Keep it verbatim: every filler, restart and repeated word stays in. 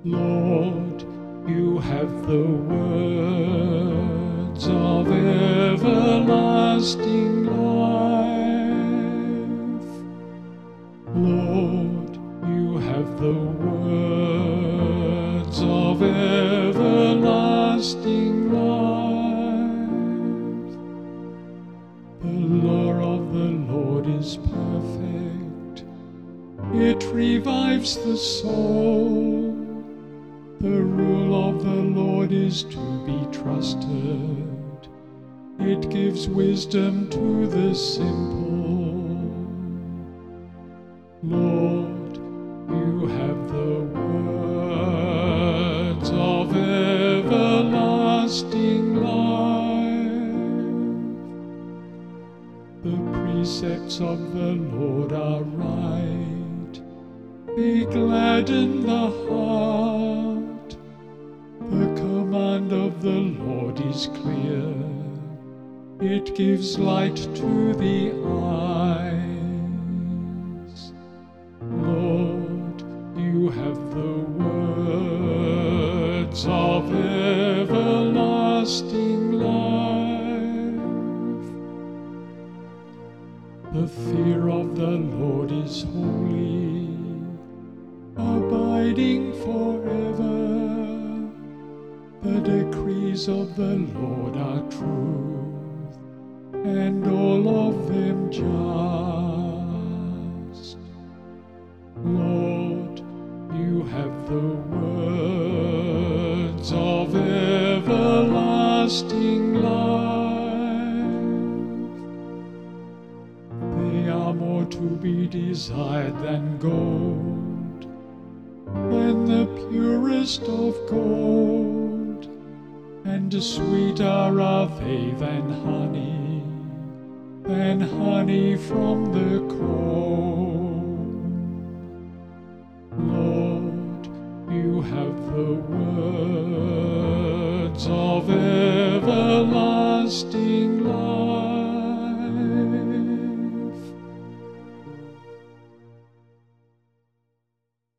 Lord, you have the words of everlasting life. Lord, you have the words of everlasting life. The law of the Lord is perfect, it revives the soul. The rule of the Lord is to be trusted, it gives wisdom to the simple. Lord, you have the words of everlasting life. The precepts of the Lord are right, they gladden the heart. The command of the Lord is clear, it gives light to the eyes. Lord, you have the words of everlasting life. The fear of the Lord is holy, abiding forever. The decrees of the Lord are truth, and all of them just. Lord, you have the words of everlasting life. They are more to be desired than gold, than the purest of gold. And sweeter are they than honey, than honey from the comb. Lord, you have the words of everlasting life.